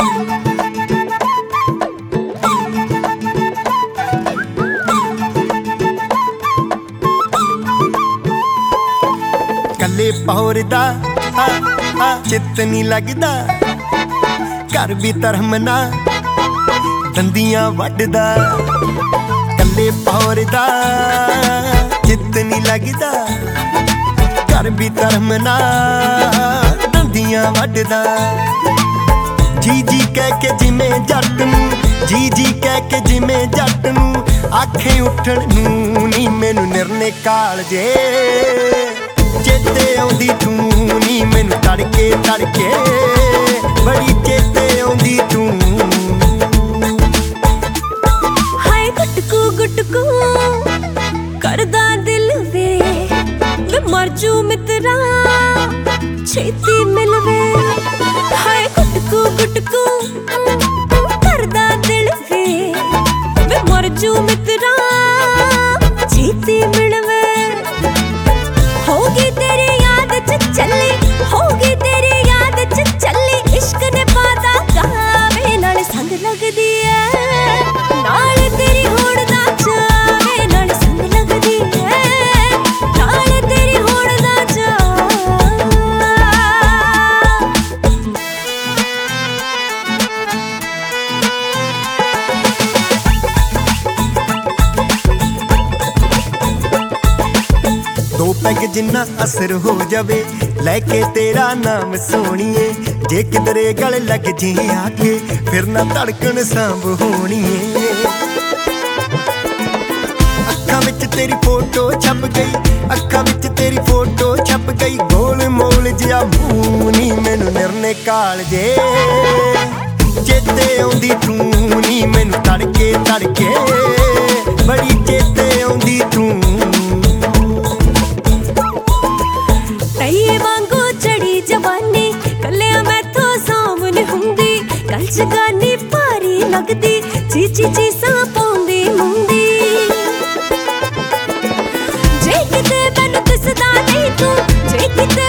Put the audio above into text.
कल्ले पौरदा चित्त नी लगदा, घर भी धर्मना दंदियां वड्डदा। कल्ले पौरदा चित्त नी लगदा, घर भी धर्मना दंदियां वड्डदा। जी जी कह के जिमें जट नूं, जी जी कह के जिमें जट नूं आखे उठण नूं नी मैनू निरने कालजे। चेते आउंदी तू नी मैनू तड़के तड़के, बड़ी चेते आउंदी तू। हाय गुटकू गुटकू करदा दिल वे, मर जू मित्रा छेती मिलवे। हाय गुटकू गुटकू करदा दिल वे, मर जू मित्रा छेती मिलवे। होगी तेरी याद च चली, होगी तेरी याद च चली, इश्क ने पादा गावे नाल संग लगदी है। नाल तेरी होड़ दा चावे नाल संग लगदी है, नाल तेरी होड़ दा चाव। दो पैग जिन्ना असर हो जावे लैके तेरा नाम सोणीए। जे किधरे गल लग जे आके फिर ना धड़कन सांभ होणीए। अखां विच तेरी फोटो छप गई, अखां विच तेरी फोटो छप गई, गोल मोल जिहा मूंह नी मैनू निरने कालजे। चेते आउंदी तू नी मैनू तड़के तड़के, बड़ी चेते आउंदी तू। तईए वांगू चढ़ी जवानी, कलिया मैथों सामने हुंदी, गल जगानी भारी लगदी, चीची चीसां पाउंदी मुंदी। जे किते मैनू दिसदा नहीं तू, जे किते